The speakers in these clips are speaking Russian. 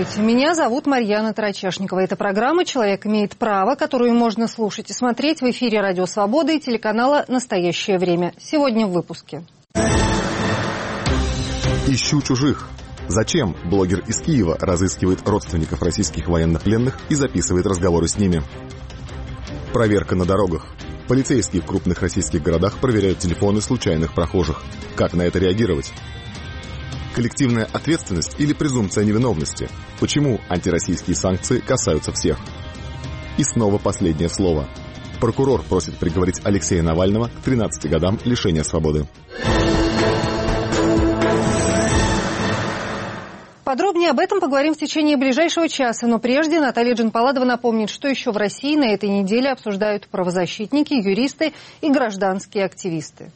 Здравствуйте, меня зовут Марьяна Тарачешникова. Это программа «Человек имеет право», которую можно слушать и смотреть в эфире «Радио Свобода» и телеканала «Настоящее время». Сегодня в выпуске. Ищу чужих. Зачем блогер из Киева разыскивает родственников российских военнопленных и записывает разговоры с ними? Проверка на дорогах. Полицейские в крупных российских городах проверяют телефоны случайных прохожих. Как на это реагировать? Коллективная ответственность или презумпция невиновности? Почему антироссийские санкции касаются всех? И снова последнее слово. Прокурор просит приговорить Алексея Навального к 13 годам лишения свободы. Подробнее об этом поговорим в течение ближайшего часа. Но прежде Наталья Джанпаладова напомнит, что еще в России на этой неделе обсуждают правозащитники, юристы и гражданские активисты.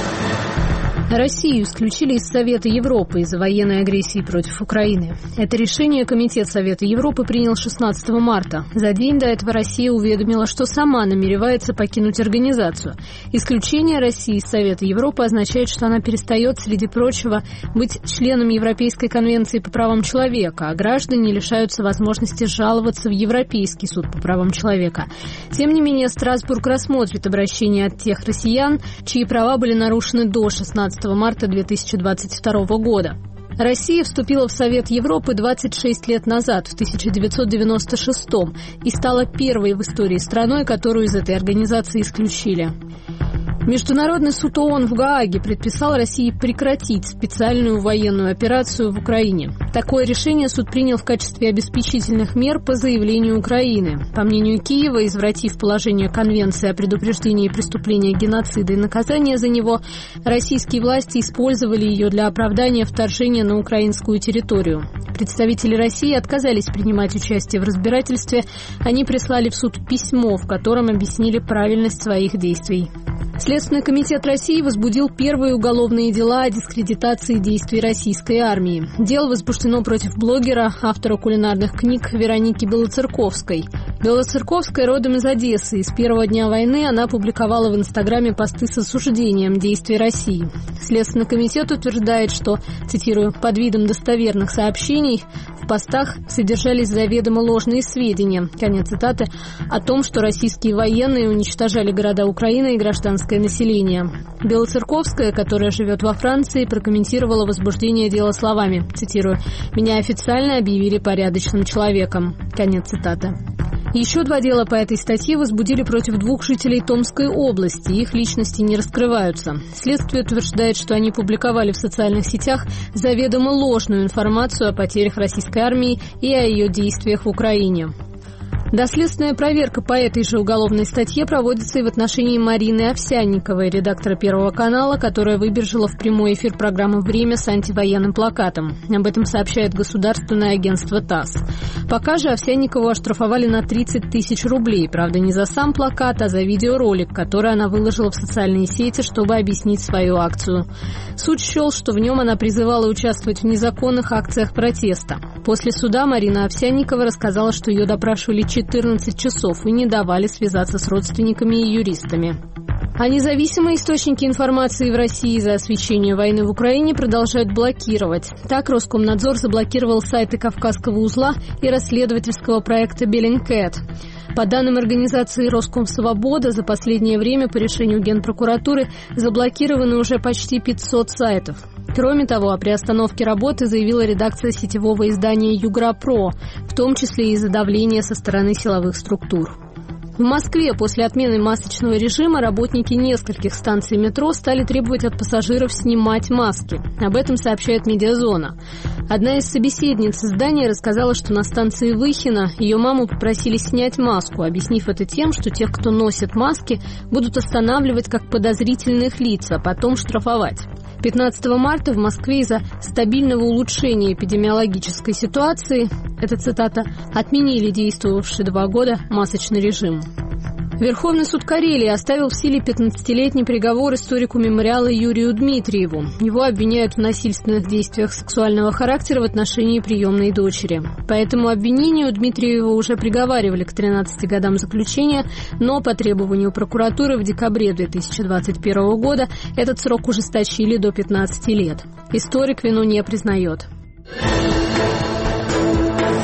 Россию исключили из Совета Европы из-за военной агрессии против Украины. Это решение Комитет Совета Европы принял 16 марта. За день до этого Россия уведомила, что сама намеревается покинуть организацию. Исключение России из Совета Европы означает, что она перестает, среди прочего, быть членом Европейской конвенции по правам человека, а граждане лишаются возможности жаловаться в Европейский суд по правам человека. Тем не менее, Страсбург рассмотрит обращение от тех россиян, чьи права были нарушены до 16 марта 2022 года. Россия вступила в Совет Европы 26 лет назад, в 1996 и стала первой в истории страной, которую из этой организации исключили. Международный суд ООН в Гааге предписал России прекратить специальную военную операцию в Украине. Такое решение суд принял в качестве обеспечительных мер по заявлению Украины. По мнению Киева, извратив положение Конвенции о предупреждении преступления геноцида и наказания за него, российские власти использовали ее для оправдания вторжения на украинскую территорию. Представители России отказались принимать участие в разбирательстве. Они прислали в суд письмо, в котором объяснили правильность своих действий. Следственный комитет России возбудил первые уголовные дела о дискредитации действий российской армии. Дело возбуждено против блогера, автора кулинарных книг Вероники Белоцерковской. Белоцерковская родом из Одессы. С первого дня войны она публиковала в Инстаграме посты с осуждением действий России. Следственный комитет утверждает, что, цитирую, «под видом достоверных сообщений в постах содержались заведомо ложные сведения», конец цитаты, о том, что российские военные уничтожали города Украины и гражданское население. Белоцерковская, которая живет во Франции, прокомментировала возбуждение дела словами, цитирую, «меня официально объявили порядочным человеком», конец цитаты. Еще два дела по этой статье возбудили против двух жителей Томской области. Их личности не раскрываются. Следствие утверждает, что они публиковали в социальных сетях заведомо ложную информацию о потерях российской армии и о ее действиях в Украине. Доследственная проверка по этой же уголовной статье проводится и в отношении Марины Овсянниковой, редактора Первого канала, которая выбежала в прямой эфир программы «Время» с антивоенным плакатом. Об этом сообщает государственное агентство ТАСС. Пока же Овсянникову оштрафовали на 30 тысяч рублей. Правда, не за сам плакат, а за видеоролик, который она выложила в социальные сети, чтобы объяснить свою акцию. Суд счел, что в нем она призывала участвовать в незаконных акциях протеста. После суда Марина Овсянникова рассказала, что ее допрашивали 14 часов и не давали связаться с родственниками и юристами. А независимые источники информации в России за освещение войны в Украине продолжают блокировать. Так, Роскомнадзор заблокировал сайты Кавказского узла и расследовательского проекта «Беллингкэт». По данным организации «Роскомсвобода», за последнее время по решению Генпрокуратуры заблокированы уже почти 500 сайтов. Кроме того, о приостановке работы заявила редакция сетевого издания «Югра-Про», в том числе из-за давления со стороны силовых структур. В Москве после отмены масочного режима работники нескольких станций метро стали требовать от пассажиров снимать маски. Об этом сообщает «Медиазона». Одна из собеседниц издания рассказала, что на станции Выхино ее маму попросили снять маску, объяснив это тем, что тех, кто носит маски, будут останавливать как подозрительных лиц, а потом штрафовать. 15 марта в Москве из-за стабильного улучшения эпидемиологической ситуации, это цитата, отменили действовавший 2 года масочный режим. Верховный суд Карелии оставил в силе 15-летний приговор историку мемориала Юрию Дмитриеву. Его обвиняют в насильственных действиях сексуального характера в отношении приемной дочери. По этому обвинению Дмитриева уже приговаривали к 13 годам заключения, но по требованию прокуратуры в декабре 2021 года этот срок ужесточили до 15 лет. Историк вину не признает.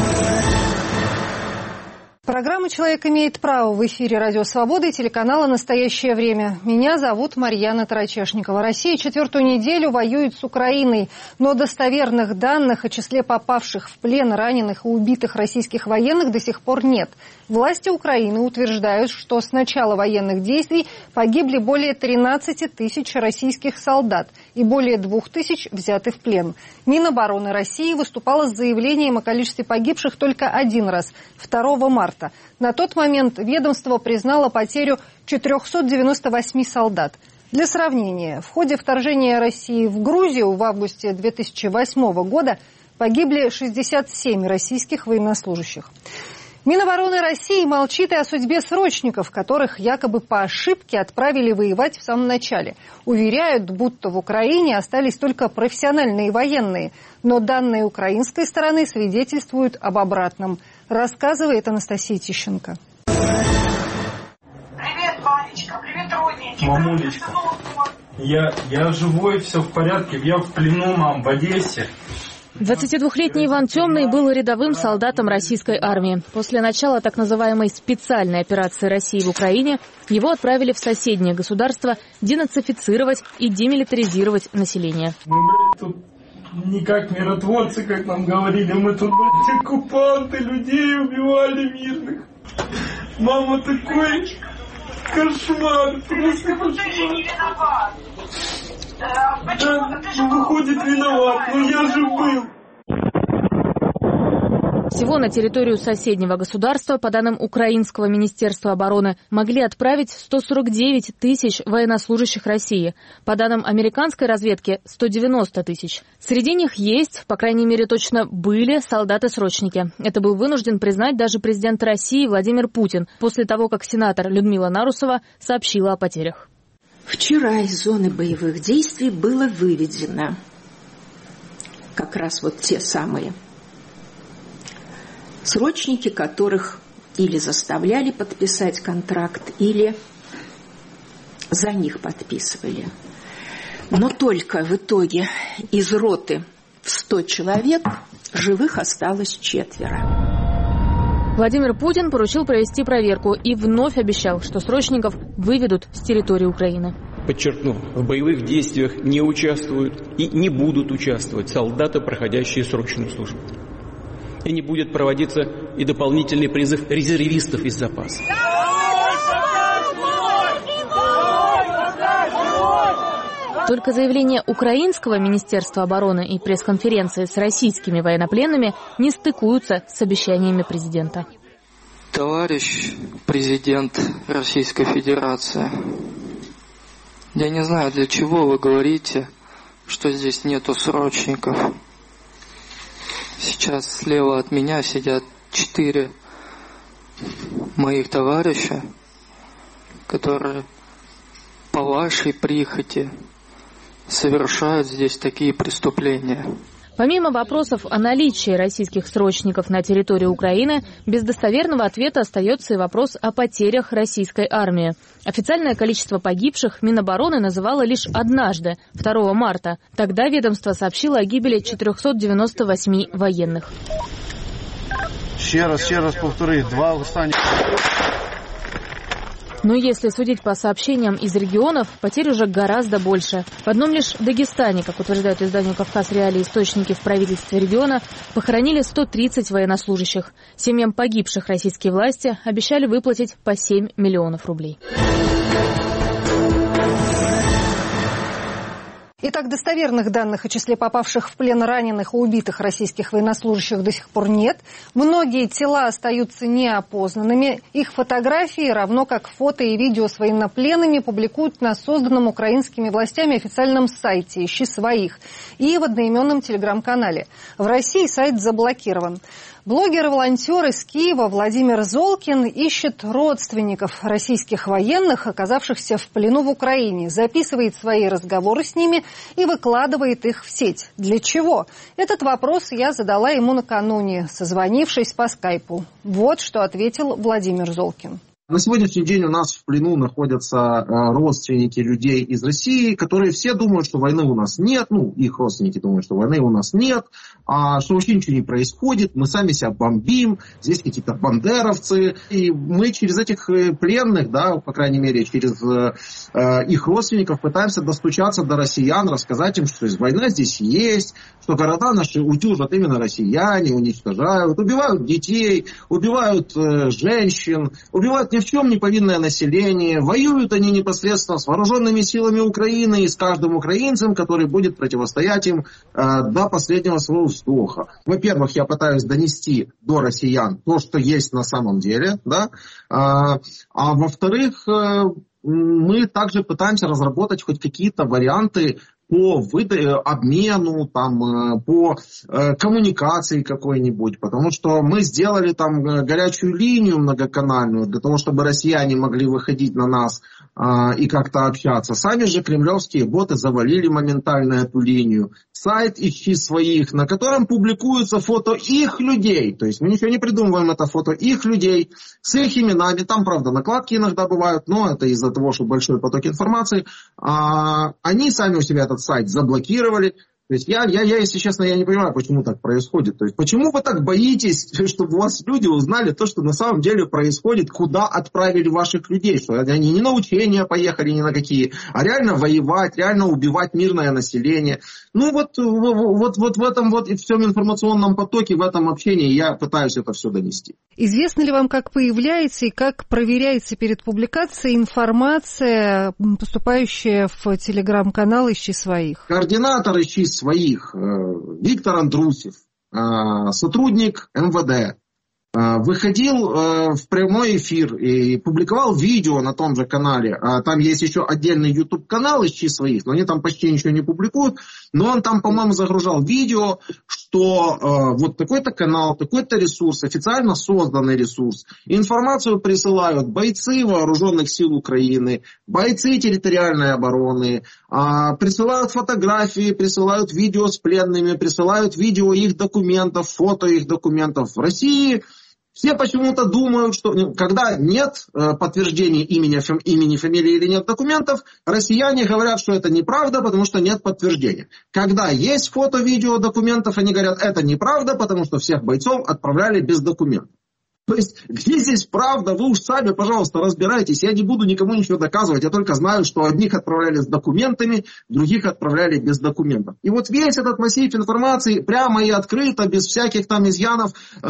Программа «Человек имеет право» в эфире «Радио Свобода» и телеканала «Настоящее время». Меня зовут Марьяна Тарачешникова. Россия 4-ю неделю воюет с Украиной, но достоверных данных о числе попавших в плен, раненых и убитых российских военных до сих пор нет. Власти Украины утверждают, что с начала военных действий погибли более 13 тысяч российских солдат и более 2 тысяч взяты в плен. Минобороны России выступала с заявлением о количестве погибших только один раз – 2 марта. На тот момент ведомство признало потерю 498 солдат. Для сравнения, в ходе вторжения России в Грузию в августе 2008 года погибли 67 российских военнослужащих. Минобороны России молчит и о судьбе срочников, которых якобы по ошибке отправили воевать в самом начале. Уверяют, будто в Украине остались только профессиональные военные. Но данные украинской стороны свидетельствуют об обратном. Рассказывает Анастасия Тищенко. Привет, Валечка, привет, родненький. Мамулечка, я живой, все в порядке. Я в плену, мам, в Одессе. 22-летний Иван Темный был рядовым солдатом российской армии. После начала так называемой специальной операции России в Украине его отправили в соседнее государство денацифицировать и демилитаризировать население. Мы, блядь, тут не как миротворцы, как нам говорили. Мы тут, блядь, оккупанты, людей убивали мирных. Мама, такой кошмар, просто кошмар. Да, выходит, виноват, но я же был. Всего на территорию соседнего государства, по данным Украинского министерства обороны, могли отправить 149 тысяч военнослужащих России. По данным американской разведки, 190 тысяч. Среди них есть, по крайней мере точно были, солдаты-срочники. Это был вынужден признать даже президент России Владимир Путин, после того, как сенатор Людмила Нарусова сообщила о потерях. Вчера из зоны боевых действий было выведено как раз вот те самые срочники, которых или заставляли подписать контракт, или за них подписывали. Но только в итоге из роты в 100 человек живых осталось 4. Владимир Путин поручил провести проверку и вновь обещал, что срочников выведут с территории Украины. Подчеркну, в боевых действиях не участвуют и не будут участвовать солдаты, проходящие срочную службу. И не будет проводиться и дополнительный призыв резервистов из запаса. Только заявление Украинского министерства обороны и пресс-конференции с российскими военнопленными не стыкуются с обещаниями президента. Товарищ президент Российской Федерации, я не знаю, для чего вы говорите, что здесь нету срочников. Сейчас слева от меня сидят 4 моих товарища, которые по вашей прихоти совершают здесь такие преступления. Помимо вопросов о наличии российских срочников на территории Украины, без достоверного ответа остается и вопрос о потерях российской армии. Официальное количество погибших Минобороны называло лишь однажды, 2 марта. Тогда ведомство сообщило о гибели 498 военных. Ще раз повторюю, 2 останніх. Но если судить по сообщениям из регионов, потерь уже гораздо больше. В одном лишь Дагестане, как утверждают изданию «Кавказ Реалии» источники в правительстве региона, похоронили 130 военнослужащих. Семьям погибших российские власти обещали выплатить по 7 миллионов рублей. Итак, достоверных данных о числе попавших в плен раненых и убитых российских военнослужащих до сих пор нет. Многие тела остаются неопознанными. Их фотографии, равно как фото и видео с военнопленными, публикуют на созданном украинскими властями официальном сайте «Ищи своих» и в одноименном телеграм-канале. В России сайт заблокирован. Блогер и волонтер из Киева Владимир Золкин ищет родственников российских военных, оказавшихся в плену в Украине, записывает свои разговоры с ними и выкладывает их в сеть. Для чего? Этот вопрос я задала ему накануне, созвонившись по скайпу. Вот что ответил Владимир Золкин. На сегодняшний день у нас в плену находятся родственники людей из России, которые все думают, что войны у нас нет. Их родственники думают, что войны у нас нет, что вообще ничего не происходит. Мы сами себя бомбим, здесь какие-то бандеровцы. И мы через этих пленных, по крайней мере, через их родственников пытаемся достучаться до россиян, рассказать им, что война здесь есть, что города наши утюжат именно россияне, уничтожают, убивают детей, убивают женщин, убивают ни в чем не повинное население, воюют они непосредственно с вооруженными силами Украины и с каждым украинцем, который будет противостоять им до последнего своего вздоха. Во-первых, я пытаюсь донести до россиян то, что есть на самом деле, а во-вторых, мы также пытаемся разработать хоть какие-то варианты по обмену, по коммуникации какой-нибудь, потому что мы сделали горячую линию многоканальную для того, чтобы россияне могли выходить на нас и как-то общаться. Сами же кремлевские боты завалили моментально эту линию. Сайт «Ищи своих», на котором публикуются фото их людей, то есть мы ничего не придумываем, это фото их людей с их именами, там, правда, накладки иногда бывают, но это из-за того, что большой поток информации. Они сами у себя этот сайт заблокировали. То есть я, если честно, я не понимаю, почему так происходит. То есть почему вы так боитесь, чтобы у вас люди узнали то, что на самом деле происходит, куда отправили ваших людей, что они не на учения поехали ни на какие, а реально воевать, реально убивать мирное население. Вот в этом и всем информационном потоке, в этом общении я пытаюсь это все донести. Известно ли вам, как появляется и как проверяется перед публикацией информация, поступающая в телеграм-канал «Ищи своих»? Координатор «Ищи своих» Виктор Андрусев, сотрудник МВД, выходил в прямой эфир и публиковал видео на том же канале. Там есть еще отдельный YouTube-канал «Ищи своих», но они там почти ничего не публикуют. Но он там, по-моему, загружал видео, что вот такой-то канал, такой-то ресурс, официально созданный ресурс. Информацию присылают бойцы вооруженных сил Украины, бойцы территориальной обороны, присылают фотографии, присылают видео с пленными, присылают видео их документов, фото их документов. В России все почему-то думают, что когда нет подтверждения имени, фамилии или нет документов, россияне говорят, что это неправда, потому что нет подтверждения. Когда есть фото, видео, документов, они говорят, это неправда, потому что всех бойцов отправляли без документов. То есть, где здесь правда, вы уж сами, пожалуйста, разбирайтесь. Я не буду никому ничего доказывать, я только знаю, что одних отправляли с документами, других отправляли без документов. И вот весь этот массив информации прямо и открыто, без всяких там изъянов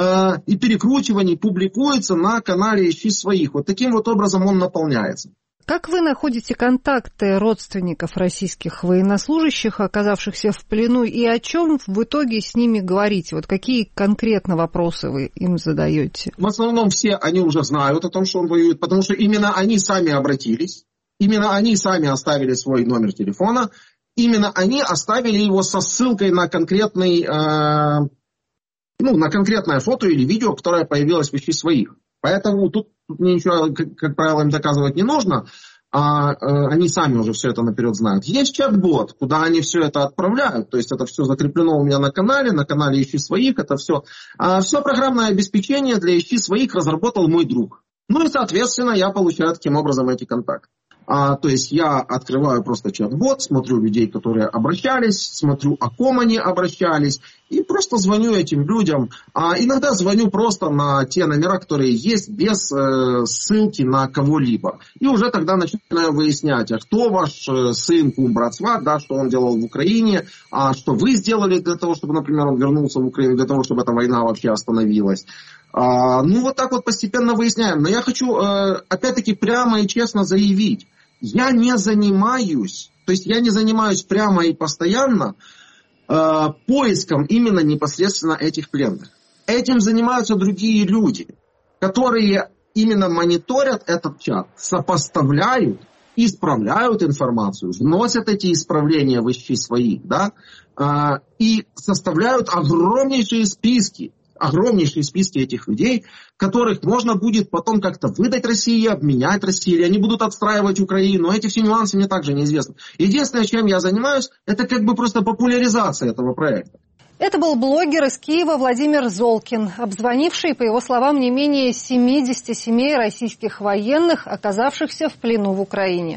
и перекручиваний публикуется на канале «Ищи своих». Вот таким вот образом он наполняется. Как вы находите контакты родственников российских военнослужащих, оказавшихся в плену, и о чем в итоге с ними говорите? Вот какие конкретно вопросы вы им задаете? В основном все они уже знают о том, что он воюет, потому что именно они сами обратились, именно они сами оставили свой номер телефона, именно они оставили его со ссылкой на конкретный, на конкретное фото или видео, которое появилось в «Ищи своих». Поэтому тут мне ничего, как правило, им доказывать не нужно, они сами уже все это наперед знают. Есть чат-бот, куда они все это отправляют, то есть это все закреплено у меня на канале «Ищи своих», это все. Все программное обеспечение для «Ищи своих» разработал мой друг. И, соответственно, я получаю таким образом эти контакты. То есть я открываю просто чат-бот, смотрю людей, которые обращались, смотрю, о ком они обращались, и просто звоню этим людям. Иногда звоню просто на те номера, которые есть, без ссылки на кого-либо. И уже тогда начинаю выяснять, а кто ваш сын, кум, брат, сват, что он делал в Украине, что вы сделали для того, чтобы, например, он вернулся в Украину, для того, чтобы эта война вообще остановилась. Вот так вот постепенно выясняем. Но я хочу, опять-таки, прямо и честно заявить, я не занимаюсь прямо и постоянно поиском именно непосредственно этих пленных. Этим занимаются другие люди, которые именно мониторят этот чат, сопоставляют, исправляют информацию, вносят эти исправления в «Ищи своих», и составляют огромнейшие списки этих людей, которых можно будет потом как-то выдать России, обменять России, или они будут отстраивать Украину. Эти все нюансы мне также неизвестны. Единственное, чем я занимаюсь, это просто популяризация этого проекта. Это был блогер из Киева Владимир Золкин, обзвонивший, по его словам, не менее 70 семей российских военных, оказавшихся в плену в Украине.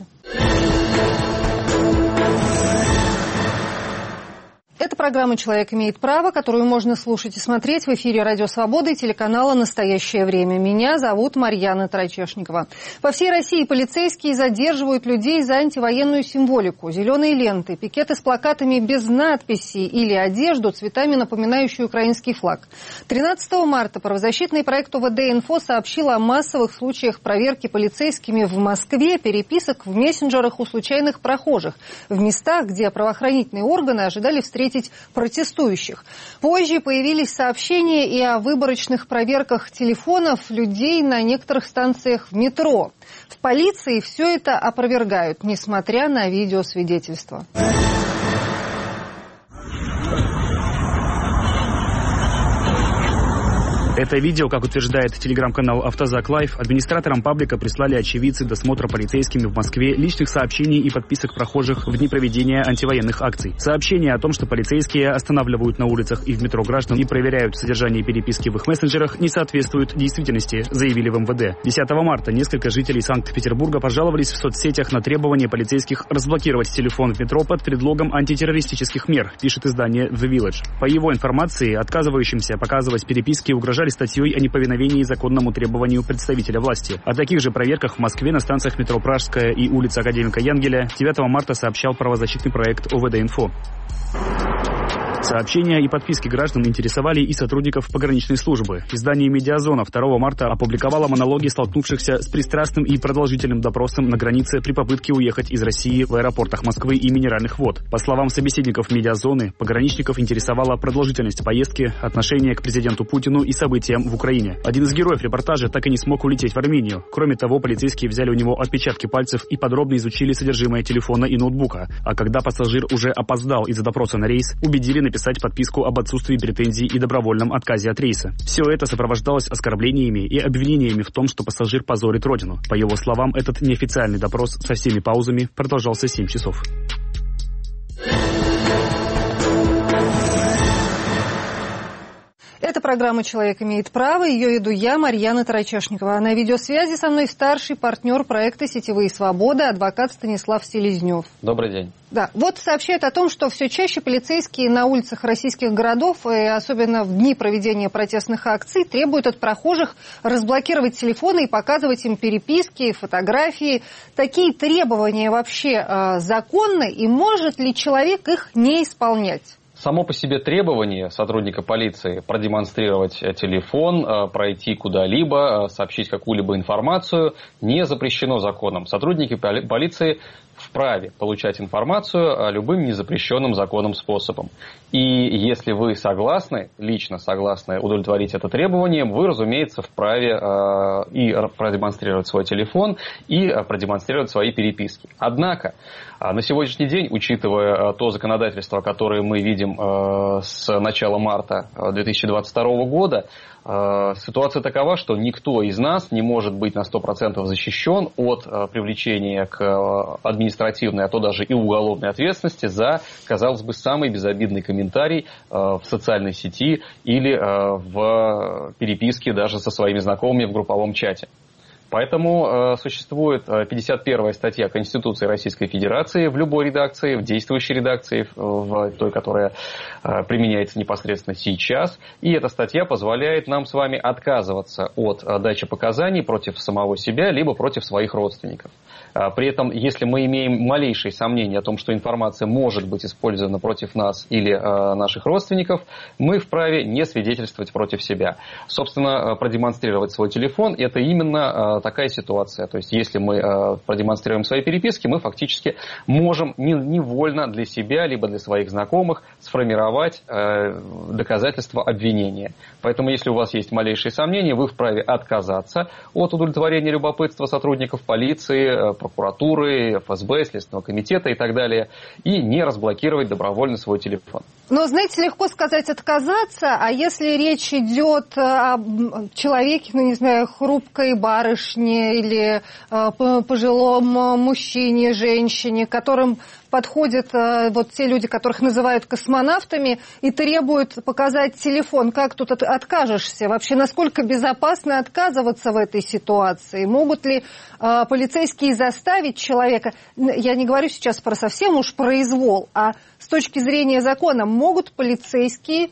Это программа «Человек имеет право», которую можно слушать и смотреть в эфире «Радио Свобода» и телеканала «Настоящее время». Меня зовут Марьяна Тарачешникова. По всей России полицейские задерживают людей за антивоенную символику. Зеленые ленты, пикеты с плакатами без надписей или одежду, цветами напоминающую украинский флаг. 13 марта правозащитный проект ОВД-Инфо сообщил о массовых случаях проверки полицейскими в Москве переписок в мессенджерах у случайных прохожих в местах, где правоохранительные органы ожидали встретить протестующих. Позже появились сообщения и о выборочных проверках телефонов людей на некоторых станциях в метро. В полиции все это опровергают, несмотря на видеосвидетельства. Это видео, как утверждает телеграм-канал «Автозак Лайв», администраторам паблика прислали очевидцы досмотра полицейскими в Москве личных сообщений и подписок прохожих в дни проведения антивоенных акций. Сообщения о том, что полицейские останавливают на улицах и в метро граждан и проверяют содержание переписки в их мессенджерах, не соответствуют действительности, заявили в МВД. 10 марта несколько жителей Санкт-Петербурга пожаловались в соцсетях на требование полицейских разблокировать телефон в метро под предлогом антитеррористических мер, пишет издание The Village. По его информации, отказывающимся показывать переписки угрожали статьей о неповиновении законному требованию представителя власти. О таких же проверках в Москве на станциях метро Пражская и улица Академика Янгеля 9 марта сообщал правозащитный проект ОВД-Инфо. Сообщения и подписки граждан интересовали и сотрудников пограничной службы. Издание «Медиазона» 2 марта опубликовало монологи столкнувшихся с пристрастным и продолжительным допросом на границе при попытке уехать из России в аэропортах Москвы и Минеральных вод. По словам собеседников «Медиазоны», пограничников интересовала продолжительность поездки, отношение к президенту Путину и событиям в Украине. Один из героев репортажа так и не смог улететь в Армению. Кроме того, полицейские взяли у него отпечатки пальцев и подробно изучили содержимое телефона и ноутбука. А когда пассажир уже опоздал из-за допроса на рейс, убедили написать подписку об отсутствии претензий и добровольном отказе от рейса. Все это сопровождалось оскорблениями и обвинениями в том, что пассажир позорит родину. По его словам, этот неофициальный допрос со всеми паузами продолжался 7 часов. Это программа «Человек имеет право». Ее веду я, Марьяна Тарачешникова. На видеосвязи со мной старший партнер проекта «Сетевые свободы» адвокат Станислав Селезнев. Добрый день. Да, вот сообщают о том, что все чаще полицейские на улицах российских городов, и особенно в дни проведения протестных акций, требуют от прохожих разблокировать телефоны и показывать им переписки, фотографии. Такие требования вообще законны, и может ли человек их не исполнять? Само по себе требование сотрудника полиции продемонстрировать телефон, пройти куда-либо, сообщить какую-либо информацию не запрещено законом. Сотрудники полиции вправе получать информацию любым незапрещенным законом способом. И если вы согласны, лично согласны удовлетворить это требование, вы, разумеется, вправе и продемонстрировать свой телефон, и продемонстрировать свои переписки. Однако, на сегодняшний день, учитывая то законодательство, которое мы видим с начала марта 2022 года, ситуация такова, что никто из нас не может быть на 100% защищен от привлечения к административной, а то даже и уголовной ответственности за, казалось бы, самый безобидный комментарий в социальной сети или в переписке даже со своими знакомыми в групповом чате. Поэтому существует 51-я статья Конституции Российской Федерации в любой редакции, в действующей редакции, в той, которая применяется непосредственно сейчас. И эта статья позволяет нам с вами отказываться от дачи показаний против самого себя, либо против своих родственников. При этом, если мы имеем малейшие сомнения о том, что информация может быть использована против нас или наших родственников, мы вправе не свидетельствовать против себя. Собственно, продемонстрировать свой телефон – это именно такая ситуация. То есть, если мы продемонстрируем свои переписки, мы фактически можем невольно для себя, либо для своих знакомых сформировать доказательства обвинения. Поэтому, если у вас есть малейшие сомнения, вы вправе отказаться от удовлетворения любопытства сотрудников полиции, прокуратуры, ФСБ, Следственного комитета и так далее, и не разблокировать добровольно свой телефон. Но, знаете, легко сказать отказаться, а если речь идет о человеке, хрупкой барышне, барышне или пожилому мужчине, женщине, которым подходят вот те люди, которых называют космонавтами, и требуют показать телефон. Как тут откажешься? Вообще, насколько безопасно отказываться в этой ситуации? Могут ли полицейские заставить человека, я не говорю сейчас про совсем уж произвол, а с точки зрения закона, могут полицейские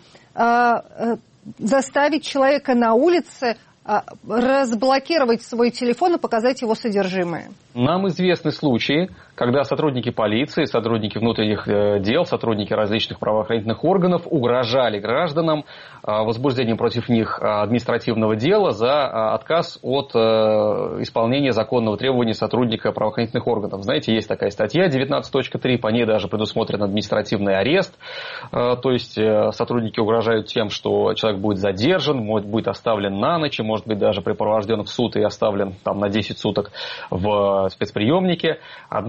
заставить человека на улице разблокировать свой телефон и показать его содержимое? Нам известны случаи, когда сотрудники полиции, сотрудники внутренних дел, сотрудники различных правоохранительных органов угрожали гражданам возбуждением против них административного дела за отказ от исполнения законного требования сотрудника правоохранительных органов. Знаете, есть такая статья 19.3, по ней даже предусмотрен административный арест, то есть сотрудники угрожают тем, что человек будет задержан, будет оставлен на ночь, может быть даже припровожден в суд и оставлен там на 10 суток в спецприемнике.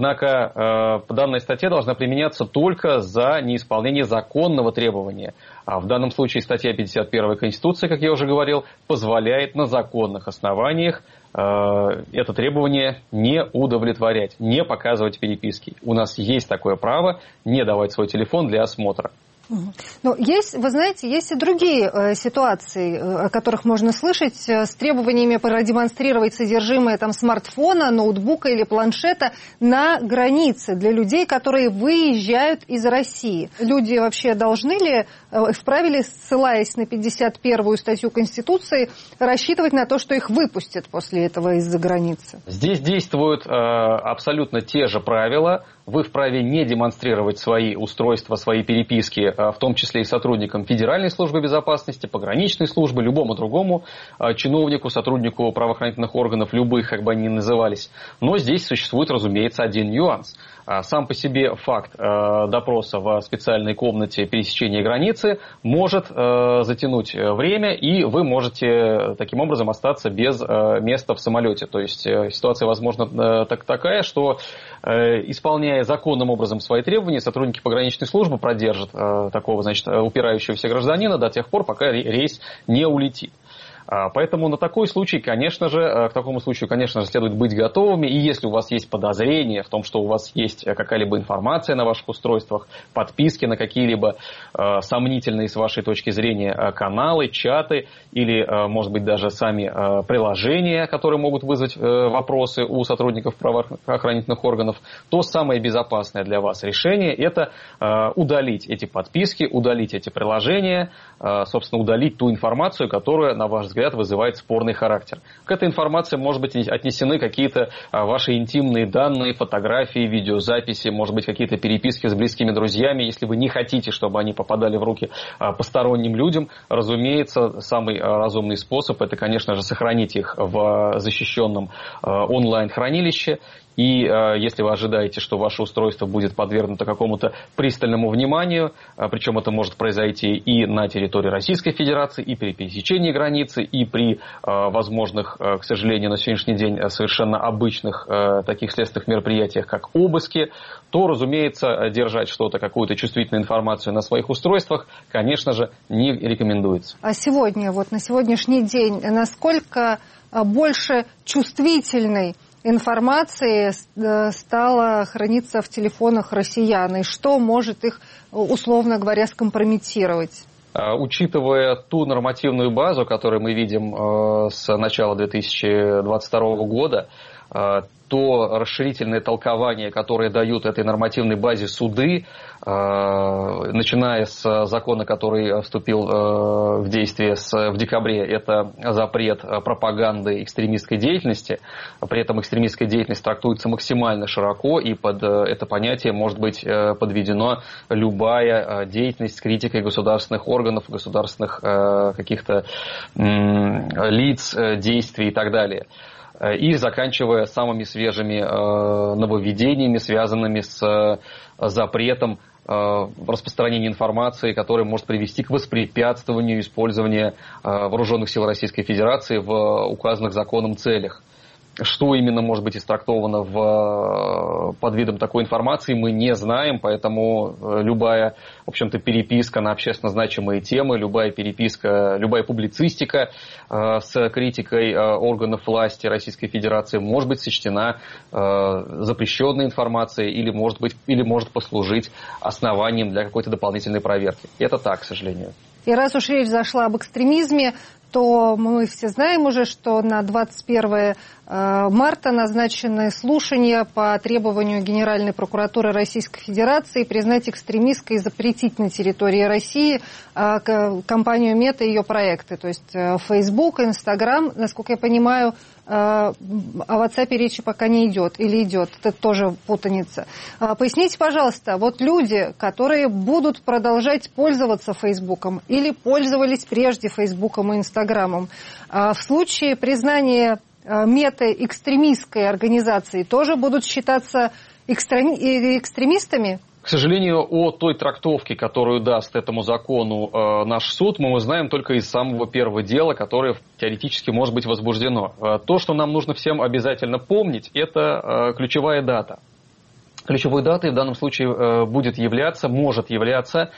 Однако данная статья должна применяться только за неисполнение законного требования. А в данном случае статья 51 Конституции, как я уже говорил, позволяет на законных основаниях это требование не удовлетворять, не показывать переписки. У нас есть такое право не давать свой телефон для осмотра. Но есть, вы знаете, есть и другие ситуации, о которых можно слышать, с требованиями продемонстрировать содержимое там, смартфона, ноутбука или планшета на границе для людей, которые выезжают из России. Люди вообще должны ли, вправе ли, ссылаясь на 51-ю статью Конституции, рассчитывать на то, что их выпустят после этого из-за границы? Здесь действуют абсолютно те же правила. Вы вправе не демонстрировать свои устройства, свои переписки, в том числе и сотрудникам Федеральной службы безопасности, пограничной службы, любому другому чиновнику, сотруднику правоохранительных органов, любых, как бы они ни назывались. Но здесь существует, разумеется, один нюанс. Сам по себе факт допроса в специальной комнате пересечения границы может затянуть время, и вы можете таким образом остаться без места в самолете. То есть ситуация, возможно, такая, что, исполняя законным образом свои требования, сотрудники пограничной службы продержат такого, значит, упирающегося гражданина до тех пор, пока рейс не улетит. Поэтому на такой случай, конечно же, к такому случаю, конечно же, следует быть готовыми. И если у вас есть подозрение в том, что у вас есть какая-либо информация на ваших устройствах, подписки на какие-либо сомнительные с вашей точки зрения каналы, чаты или, может быть, даже сами приложения, которые могут вызвать вопросы у сотрудников правоохранительных органов, то самое безопасное для вас решение – это удалить эти подписки, удалить эти приложения, собственно, удалить ту информацию, которая, на ваш взгляд, вызывает спорный характер. К этой информации, может быть, отнесены какие-то ваши интимные данные, фотографии, видеозаписи, может быть, какие-то переписки с близкими друзьями. Если вы не хотите, чтобы они попадали в руки посторонним людям, разумеется, самый разумный способ – это, конечно же, сохранить их в защищенном онлайн-хранилище. И если вы ожидаете, что ваше устройство будет подвергнуто какому-то пристальному вниманию, причем это может произойти и на территории Российской Федерации, и при пересечении границы, и при возможных, к сожалению, на сегодняшний день совершенно обычных таких следственных мероприятиях, как обыски, то, разумеется, держать что-то, какую-то чувствительную информацию на своих устройствах, конечно же, не рекомендуется. А сегодня, вот на сегодняшний день, насколько больше чувствительной информации стала храниться в телефонах россиян, и что может их, условно говоря, скомпрометировать? Учитывая ту нормативную базу, которую мы видим с начала 2022 года, то расширительное толкование, которое дают этой нормативной базе суды, начиная с закона, который вступил в действие в декабре, это запрет пропаганды экстремистской деятельности. При этом экстремистская деятельность трактуется максимально широко, и под это понятие может быть подведена любая деятельность с критикой государственных органов, государственных каких-то лиц, действий и так далее. И заканчивая самыми свежими нововведениями, связанными с запретом распространения информации, которая может привести к воспрепятствованию использования вооруженных сил Российской Федерации в указанных законом целях. Что именно может быть истрактовано под видом такой информации, мы не знаем, поэтому любая, в общем-то, переписка на общественно значимые темы, любая переписка, любая публицистика с критикой органов власти Российской Федерации может быть сочтена запрещенной информацией или может послужить основанием для какой-то дополнительной проверки. Это так, к сожалению. И раз уж речь зашла об экстремизме, то мы все знаем уже, что на 21 марта назначены слушания по требованию Генеральной прокуратуры Российской Федерации признать экстремистской и запретить на территории России компанию Мета и ее проекты. То есть Facebook, Instagram, насколько я понимаю, о WhatsApp речи пока не идет или идет. Это тоже путаница. Поясните, пожалуйста, вот люди, которые будут продолжать пользоваться Фейсбуком или пользовались прежде Фейсбуком и Инстаграмом, в случае признания Меты экстремистской организацией тоже будут считаться экстремистами? К сожалению, о той трактовке, которую даст этому закону наш суд, мы узнаем только из самого первого дела, которое теоретически может быть возбуждено. То, что нам нужно всем обязательно помнить, это ключевая дата. Ключевой датой в данном случае может являться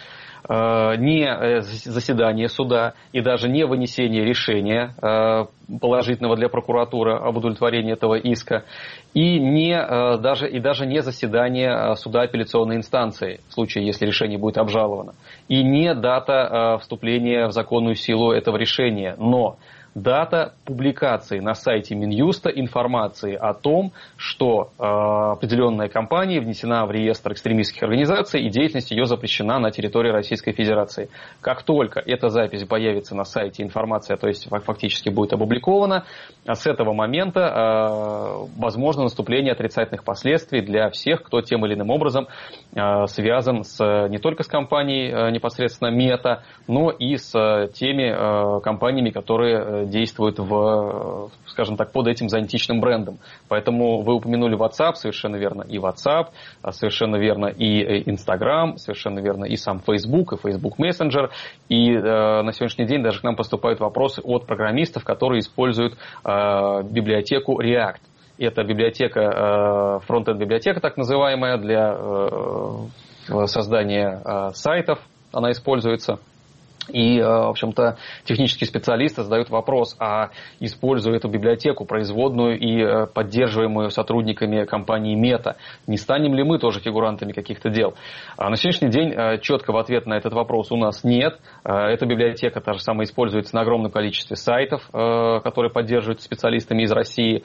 не заседание суда и даже не вынесение решения положительного для прокуратуры об удовлетворении этого иска, и даже не заседание суда апелляционной инстанции, в случае, если решение будет обжаловано, и не дата вступления в законную силу этого решения, но дата публикации на сайте Минюста информации о том, что определенная компания внесена в реестр экстремистских организаций и деятельность ее запрещена на территории Российской Федерации. Как только эта запись появится на сайте, информация, то есть фактически будет опубликована, с этого момента возможно наступление отрицательных последствий для всех, кто тем или иным образом связан не только с компанией непосредственно Мета, но и с теми компаниями, которые действуют скажем так, под этим зонтичным брендом. Поэтому вы упомянули WhatsApp, совершенно верно, и WhatsApp, совершенно верно, и Instagram, совершенно верно, и сам Facebook, и Facebook Messenger. И на сегодняшний день даже к нам поступают вопросы от программистов, которые используют библиотеку React. Это библиотека, фронт-энд-библиотека так называемая, для создания сайтов она используется. И, в общем-то, технические специалисты задают вопрос, а используя эту библиотеку, производную и поддерживаемую сотрудниками компании Мета, не станем ли мы тоже фигурантами каких-то дел? На сегодняшний день четкого ответа на этот вопрос у нас нет. Эта библиотека та же самая используется на огромном количестве сайтов, которые поддерживаются специалистами из России.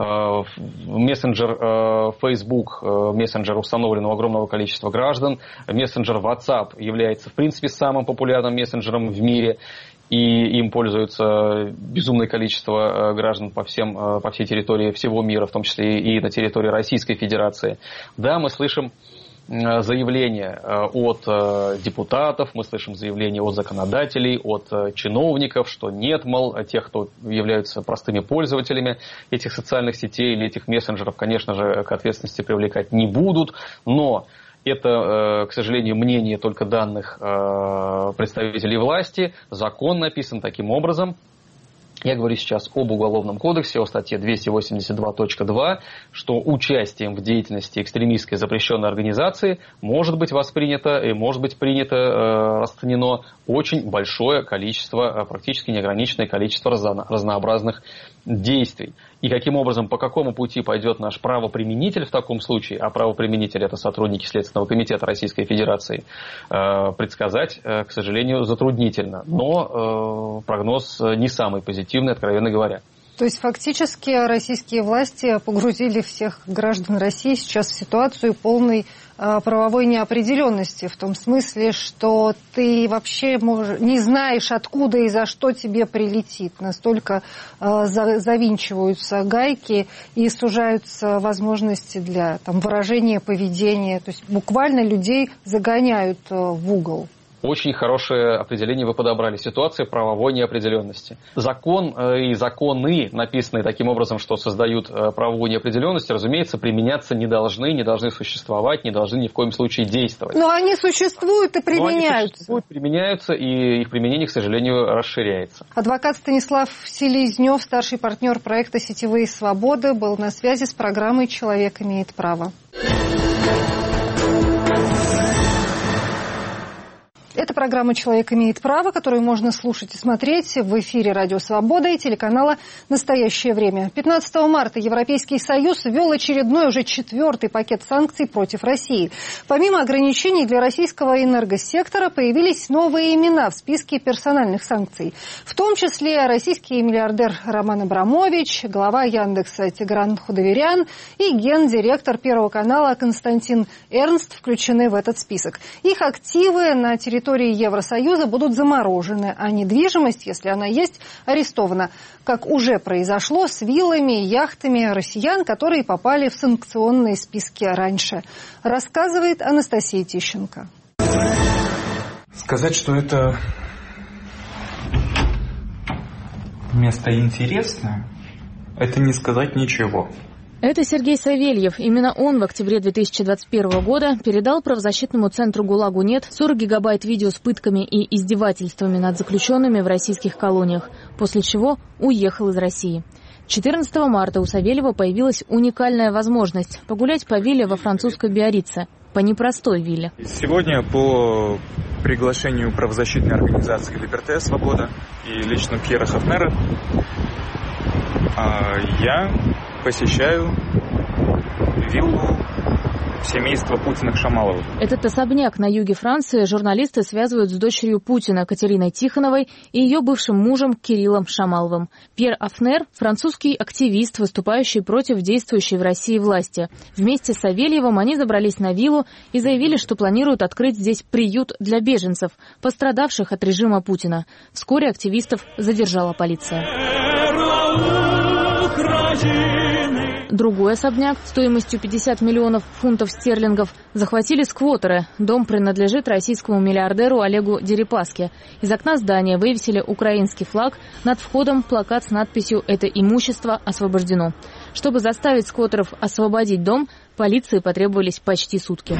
Мессенджер Facebook, мессенджер установлен у огромного количества граждан. Мессенджер WhatsApp является, в принципе, самым популярным мессенджером в мире, и им пользуется безумное количество граждан по всей территории всего мира, в том числе и на территории Российской Федерации. Да, мы слышим заявления от депутатов, мы слышим заявления от законодателей, от чиновников, что нет, мол, тех, кто являются простыми пользователями этих социальных сетей или этих мессенджеров, конечно же, к ответственности привлекать не будут, но это, к сожалению, мнение только данных представителей власти. Закон написан таким образом. Я говорю сейчас об Уголовном кодексе, о статье 282.2, что участием в деятельности экстремистской запрещенной организации может быть воспринято и может быть расценено очень большое количество, практически неограниченное количество разнообразных действий. И каким образом, по какому пути пойдет наш правоприменитель в таком случае, а правоприменитель — это сотрудники Следственного комитета Российской Федерации, предсказать, к сожалению, затруднительно. Но прогноз не самый позитивный, откровенно говоря. То есть фактически российские власти погрузили всех граждан России сейчас в ситуацию полной правовой неопределенности, в том смысле, что ты вообще не знаешь, откуда и за что тебе прилетит. Настолько завинчиваются гайки и сужаются возможности для выражения поведения. То есть буквально людей загоняют в угол. Очень хорошее определение вы подобрали. Ситуация правовой неопределенности. Закон и законы, написанные таким образом, что создают правовую неопределенность, разумеется, применяться не должны существовать, не должны ни в коем случае действовать. Но они существуют и применяются. Применяются, и их применение, к сожалению, расширяется. Адвокат Станислав Селезнев, старший партнер проекта «Сетевые свободы», был на связи с программой «Человек имеет право». Это программа «Человек имеет право», которую можно слушать и смотреть в эфире «Радио Свобода» и телеканала «Настоящее время». 15 марта Европейский Союз ввел очередной, уже 4-й пакет санкций против России. Помимо ограничений для российского энергосектора появились новые имена в списке персональных санкций. В том числе российский миллиардер Роман Абрамович, глава Яндекса Тигран Худоверян и гендиректор Первого канала Константин Эрнст включены в этот список. Их активы на территории Евросоюза будут заморожены, а недвижимость, если она есть, арестована, как уже произошло с виллами и яхтами россиян, которые попали в санкционные списки раньше. Рассказывает Анастасия Тищенко. Сказать, что это место интересное, это не сказать ничего. Это Сергей Савельев. Именно он в октябре 2021 года передал правозащитному центру «ГУЛАГу-нет» 40 гигабайт видео с пытками и издевательствами над заключенными в российских колониях, после чего уехал из России. 14 марта у Савельева появилась уникальная возможность погулять по вилле во французской Биорице, по непростой вилле. Сегодня по приглашению правозащитной организации «Либерте. Свобода» и лично Пьера Хафнера я посещаю виллу семейства Путиных-Шамаловых. Этот особняк на юге Франции журналисты связывают с дочерью Путина Катериной Тихоновой и ее бывшим мужем Кириллом Шамаловым. Пьер Хафнер – французский активист, выступающий против действующей в России власти. Вместе с Савельевым они забрались на виллу и заявили, что планируют открыть здесь приют для беженцев, пострадавших от режима Путина. Вскоре активистов задержала полиция. Другой особняк стоимостью 50 миллионов фунтов стерлингов захватили сквотеры. Дом принадлежит российскому миллиардеру Олегу Дерипаске. Из окна здания вывесили украинский флаг, над входом плакат с надписью «Это имущество освобождено». Чтобы заставить сквотеров освободить дом, полиции потребовались почти сутки.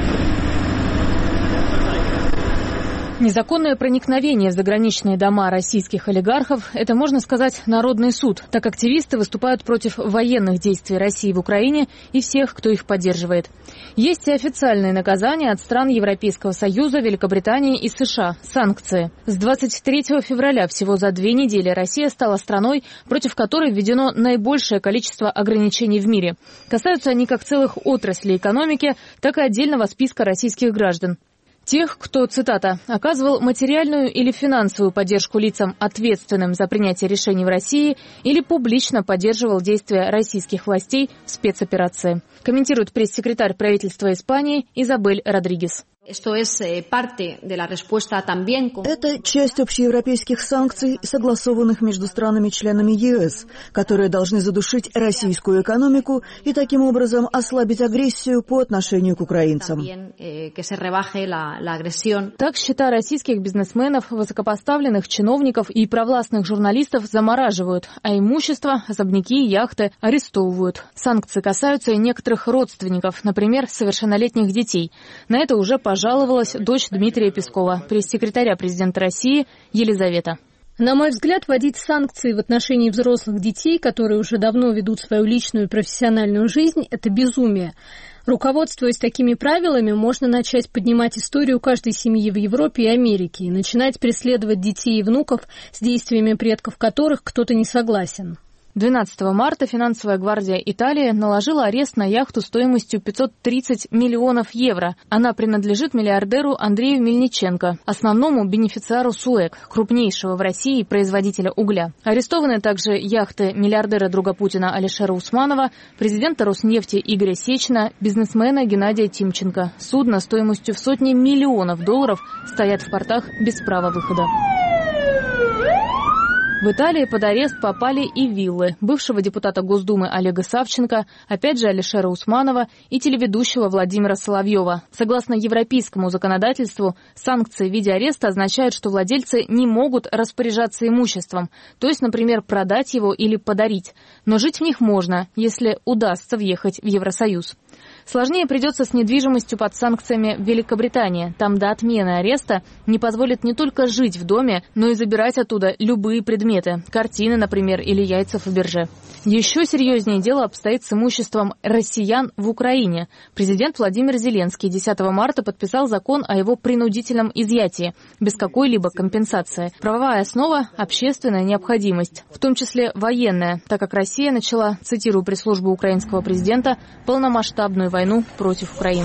Незаконное проникновение в заграничные дома российских олигархов – это, можно сказать, народный суд. Так активисты выступают против военных действий России в Украине и всех, кто их поддерживает. Есть и официальные наказания от стран Европейского Союза, Великобритании и США – санкции. С 23 февраля, всего за 2 недели, Россия стала страной, против которой введено наибольшее количество ограничений в мире. Касаются они как целых отраслей экономики, так и отдельного списка российских граждан. Тех, кто, цитата, «оказывал материальную или финансовую поддержку лицам, ответственным за принятие решений в России, или публично поддерживал действия российских властей в спецоперации», комментирует пресс-секретарь правительства Испании Изабель Родригес. Это часть общеевропейских санкций, согласованных между странами-членами ЕС, которые должны задушить российскую экономику и таким образом ослабить агрессию по отношению к украинцам. Так счета российских бизнесменов, высокопоставленных чиновников и провластных журналистов замораживают, а имущество, особняки и яхты арестовывают. Санкции касаются и некоторых родственников, например, совершеннолетних детей. На это уже пожаловалась дочь Дмитрия Пескова, пресс-секретаря президента России Елизавета. На мой взгляд, вводить санкции в отношении взрослых детей, которые уже давно ведут свою личную и профессиональную жизнь, это безумие. Руководствуясь такими правилами, можно начать поднимать историю каждой семьи в Европе и Америке и начинать преследовать детей и внуков, с действиями предков которых кто-то не согласен. 12 марта финансовая гвардия Италии наложила арест на яхту стоимостью 530 миллионов евро. Она принадлежит миллиардеру Андрею Мельниченко, основному бенефициару СУЭК, крупнейшего в России производителя угля. Арестованы также яхты миллиардера друга Путина Алишера Усманова, президента Роснефти Игоря Сечина, бизнесмена Геннадия Тимченко. Судно стоимостью в сотни миллионов долларов стоят в портах без права выхода. В Италии под арест попали и виллы бывшего депутата Госдумы Олега Савченко, опять же Алишера Усманова и телеведущего Владимира Соловьева. Согласно европейскому законодательству, санкции в виде ареста означают, что владельцы не могут распоряжаться имуществом, то есть, например, продать его или подарить. Но жить в них можно, если удастся въехать в Евросоюз. Сложнее придется с недвижимостью под санкциями в Великобритании. Там до отмены ареста не позволят не только жить в доме, но и забирать оттуда любые предметы. Картины, например, или яйца Фаберже. Еще серьезнее дело обстоит с имуществом россиян в Украине. Президент Владимир Зеленский 10 марта подписал закон о его принудительном изъятии, без какой-либо компенсации. Правовая основа – общественная необходимость, в том числе военная, так как Россия начала, цитирую пресс-службу украинского президента, полномасштабную войну против Украины.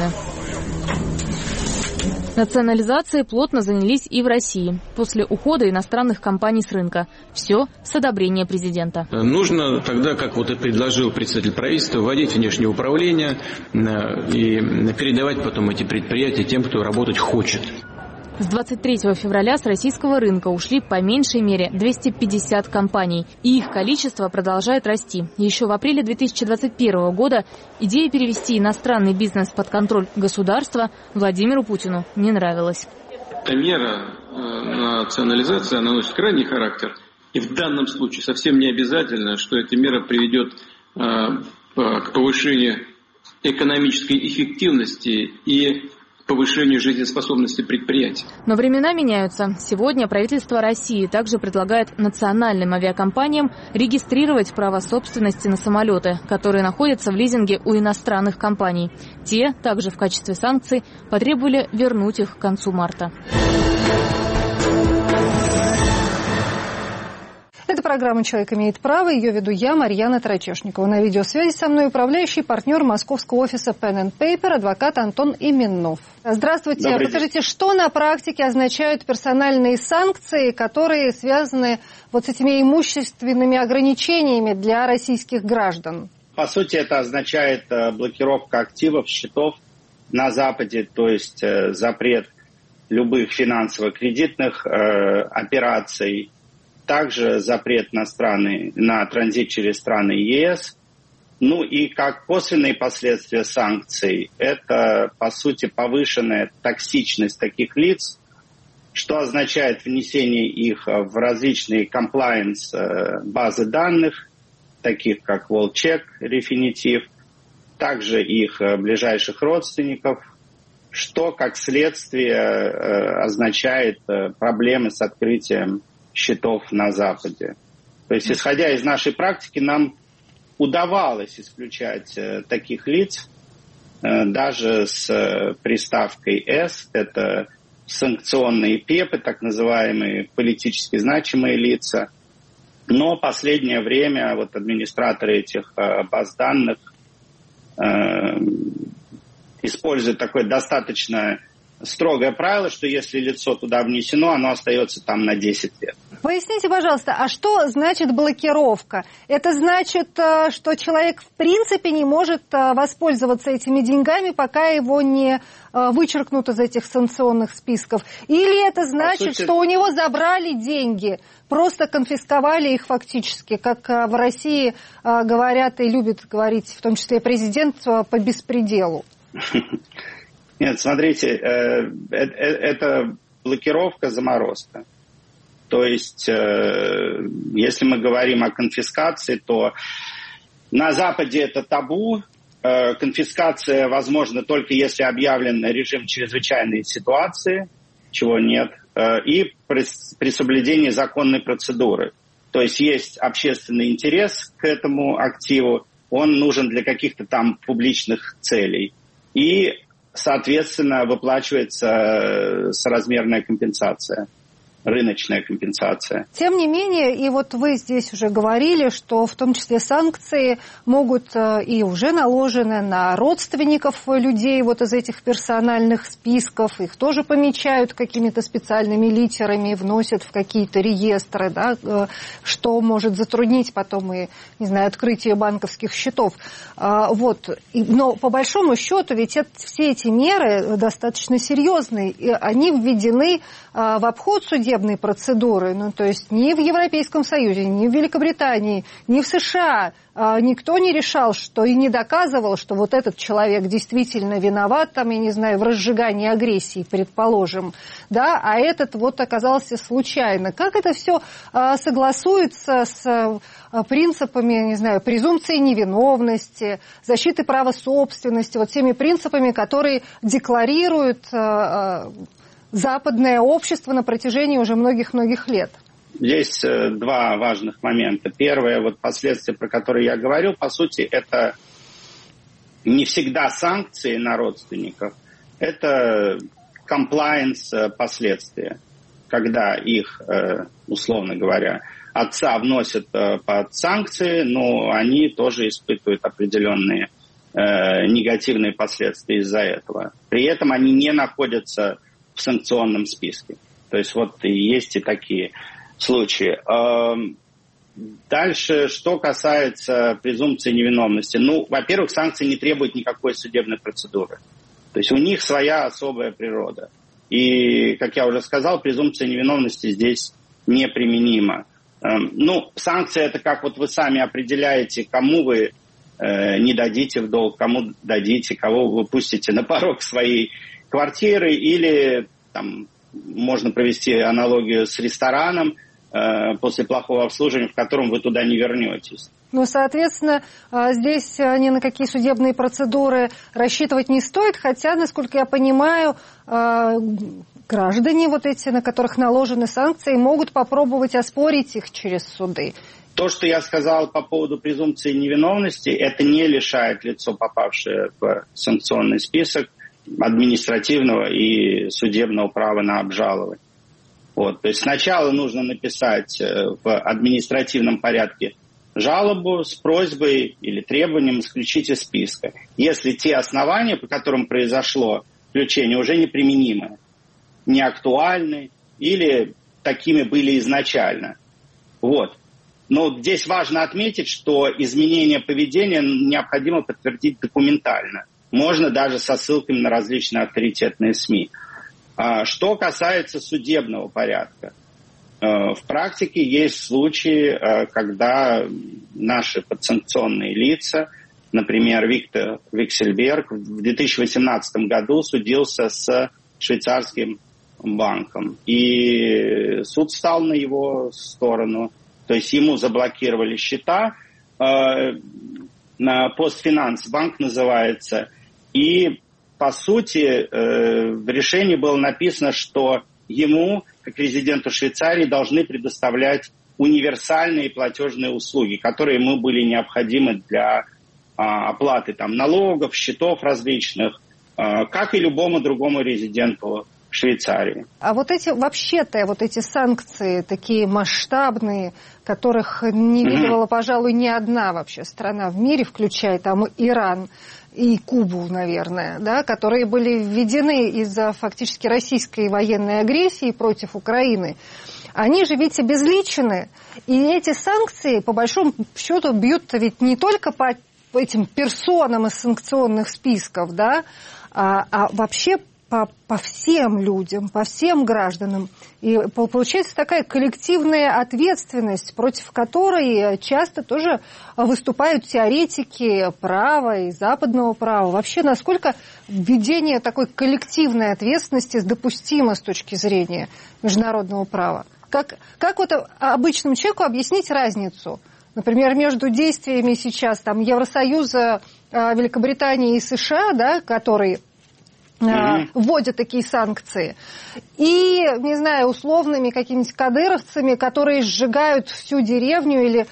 Национализацией плотно занялись и в России после ухода иностранных компаний с рынка. Все с одобрения президента. Нужно тогда, как вот и предложил представитель правительства, вводить внешнее управление и передавать потом эти предприятия тем, кто работать хочет. С 23 февраля с российского рынка ушли по меньшей мере 250 компаний. И их количество продолжает расти. Еще в апреле 2021 года идея перевести иностранный бизнес под контроль государства Владимиру Путину не нравилась. Эта мера национализации, она носит крайний характер. И в данном случае совсем не обязательно, что эта мера приведет к повышению экономической эффективности и повышению жизнеспособности предприятий. Но времена меняются. Сегодня правительство России также предлагает национальным авиакомпаниям регистрировать право собственности на самолеты, которые находятся в лизинге у иностранных компаний. Те, также в качестве санкций, потребовали вернуть их к концу марта. Это программа «Человек имеет право». Ее веду я, Марьяна Тарачешникова. На видеосвязи со мной управляющий партнер московского офиса Pen & Paper, адвокат Антон Именнов. Здравствуйте. Покажите, что на практике означают персональные санкции, которые связаны вот с этими имущественными ограничениями для российских граждан? По сути, это означает блокировка активов, счетов на Западе, то есть запрет любых финансово-кредитных операций, также запрет на транзит через страны ЕС. Ну и как косвенные последствия санкций, это, по сути, повышенная токсичность таких лиц, что означает внесение их в различные комплаенс базы данных, таких как WorldCheck, Refinitiv, также их ближайших родственников, что, как следствие, означает проблемы с открытием счетов на Западе. То есть, исходя из нашей практики, нам удавалось исключать таких лиц даже с приставкой «С». Это санкционные ПЕПы, так называемые политически значимые лица. Но в последнее время вот администраторы этих баз данных используют такое достаточно строгое правило, что если лицо туда внесено, оно остается там на 10 лет. Поясните, пожалуйста, а что значит блокировка? Это значит, что человек в принципе не может воспользоваться этими деньгами, пока его не вычеркнут из этих санкционных списков? Или это значит, что у него забрали деньги, просто конфисковали их фактически, как в России говорят и любят говорить, в том числе и президент, по беспределу? Нет, смотрите, это блокировка, заморозка. То есть, если мы говорим о конфискации, то на Западе это табу. Конфискация возможна только если объявлен режим чрезвычайной ситуации, чего нет, и при соблюдении законной процедуры. То есть есть общественный интерес к этому активу, он нужен для каких-то там публичных целей. И соответственно, выплачивается соразмерная компенсация, рыночная компенсация. Тем не менее, и вот вы здесь уже говорили, что в том числе санкции могут и уже наложены на родственников людей вот из этих персональных списков. Их тоже помечают какими-то специальными литерами, вносят в какие-то реестры, да, что может затруднить потом и, не знаю, открытие банковских счетов. Вот. Но по большому счету ведь все эти меры достаточно серьезные. И они введены в обход судеб судебной процедуры. Ну, то есть ни в Европейском Союзе, ни в Великобритании, ни в США никто не решал, что и не доказывал, что вот этот человек действительно виноват, там, я не знаю, в разжигании агрессии, предположим, да, а этот вот оказался случайно. Как это все согласуется с принципами, не знаю, презумпции невиновности, защиты права собственности, вот теми принципами, которые декларирует западное общество на протяжении уже многих-многих лет? Здесь два важных момента. Первое, вот последствия, про которые я говорил, по сути, это не всегда санкции на родственников, это комплаенс последствия, когда их, условно говоря, отца вносят под санкции, но они тоже испытывают определенные негативные последствия из-за этого. При этом они не находятся в санкционном списке. То есть вот есть и такие случаи. Дальше, что касается презумпции невиновности. Ну, во-первых, санкции не требуют никакой судебной процедуры. То есть у них своя особая природа. И, как я уже сказал, презумпция невиновности здесь неприменима. Ну, санкции — это как вот вы сами определяете, кому вы не дадите в долг, кому дадите, кого вы пустите на порог своей квартиры, или там можно провести аналогию с рестораном после плохого обслуживания, в котором вы туда не вернетесь. Ну, соответственно, здесь ни на какие судебные процедуры рассчитывать не стоит, хотя, насколько я понимаю, граждане вот эти, на которых наложены санкции, могут попробовать оспорить их через суды. То, что я сказал по поводу презумпции невиновности, это не лишает лицо, попавшее в санкционный список, административного и судебного права на обжалование. Вот. То есть сначала нужно написать в административном порядке жалобу с просьбой или требованием исключить из списка, если те основания, по которым произошло включение, уже неприменимы, не актуальны или такими были изначально. Вот. Но здесь важно отметить, что изменение поведения необходимо подтвердить документально. Можно даже со ссылками на различные авторитетные СМИ. Что касается судебного порядка. В практике есть случаи, когда наши подсанкционные лица, например, Виктор Виксельберг, в 2018 году судился с швейцарским банком. И суд стал на его сторону. То есть ему заблокировали счета. На Постфинансбанк называется. И, по сути, в решении было написано, что ему, как резиденту Швейцарии, должны предоставлять универсальные платежные услуги, которые ему были необходимы для оплаты там, налогов, счетов различных, как и любому другому резиденту Швейцарии. А вот эти вообще-то вот эти санкции такие масштабные, которых не видела, пожалуй, ни одна вообще страна в мире, включая там Иран и Кубу, наверное, да, которые были введены из-за фактически российской военной агрессии против Украины, они же ведь обезличены. И эти санкции, по большому счету, бьют ведь не только по этим персонам из санкционных списков, да, а вообще по всем людям, по всем гражданам. И получается такая коллективная ответственность, против которой часто тоже выступают теоретики права и западного права. Вообще, насколько введение такой коллективной ответственности допустимо с точки зрения международного права? Как вот обычному человеку объяснить разницу, например, между действиями сейчас там, Евросоюза, Великобритании и США, да, которые вводят такие санкции, и, не знаю, условными какими-нибудь кадыровцами, которые сжигают всю деревню или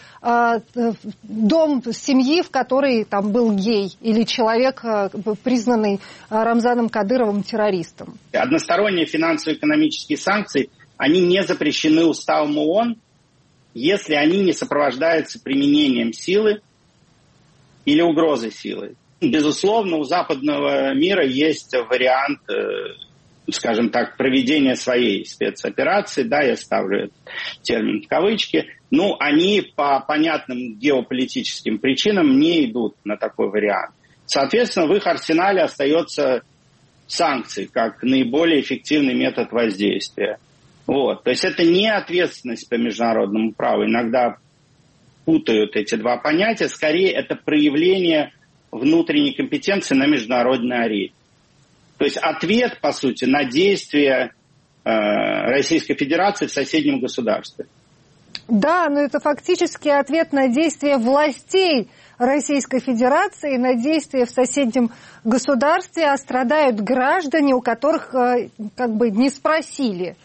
дом семьи, в которой там был гей, или человек, признанный Рамзаном Кадыровым террористом. Односторонние финансово-экономические санкции, они не запрещены уставом ООН, если они не сопровождаются применением силы или угрозой силы. Безусловно, у западного мира есть вариант, скажем так, проведения своей спецоперации, да, я ставлю этот термин в кавычки, но они по понятным геополитическим причинам не идут на такой вариант. Соответственно, в их арсенале остается санкции как наиболее эффективный метод воздействия. Вот. То есть это не ответственность по международному праву. Иногда путают эти два понятия. Скорее, это проявление внутренней компетенции на международной арене. То есть ответ, по сути, на действия Российской Федерации в соседнем государстве. Да, но это фактически ответ на действия властей Российской Федерации, на действия в соседнем государстве, а страдают граждане, у которых как бы не спросили.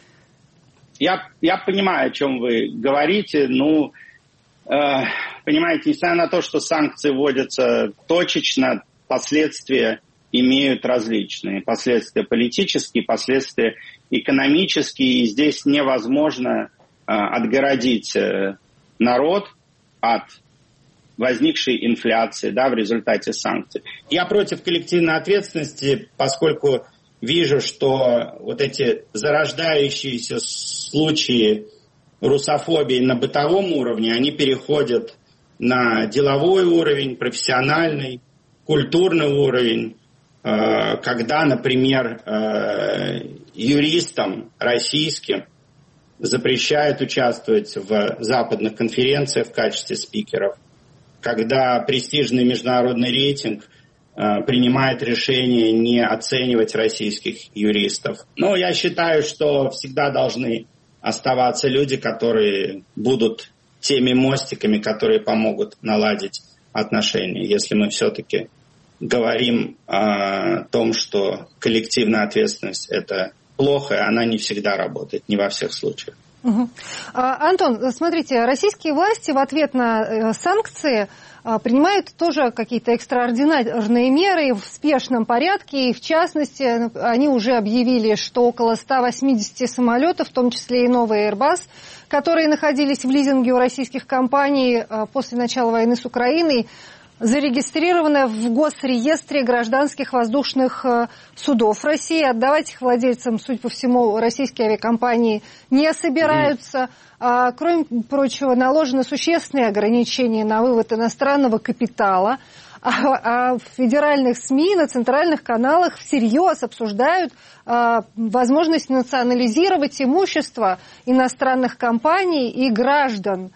Я понимаю, о чем вы говорите. Ну, понимаете, несмотря на то, что санкции вводятся точечно, последствия имеют различные. Последствия политические, последствия экономические. И здесь невозможно отгородить народ от возникшей инфляции, да, в результате санкций. Я против коллективной ответственности, поскольку вижу, что вот эти зарождающиеся случаи русофобии на бытовом уровне, они переходят на деловой уровень, профессиональный, культурный уровень, когда, например, юристам российским запрещают участвовать в западных конференциях в качестве спикеров, когда престижный международный рейтинг принимает решение не оценивать российских юристов. Но я считаю, что всегда должны оставаться люди, которые будут теми мостиками, которые помогут наладить отношения. Если мы все-таки говорим о том, что коллективная ответственность – это плохо, она не всегда работает, не во всех случаях. Антон, смотрите, российские власти в ответ на санкции принимают тоже какие-то экстраординарные меры в спешном порядке. И в частности, они уже объявили, что около 180 самолетов, в том числе и новый Airbus, которые находились в лизинге у российских компаний после начала войны с Украиной, зарегистрированы в госреестре гражданских воздушных судов России. Отдавать их владельцам, судя по всему, российские авиакомпании не собираются. Кроме прочего, наложены существенные ограничения на вывод иностранного капитала. А в федеральных СМИ, на центральных каналах всерьез обсуждают возможность национализировать имущество иностранных компаний и граждан.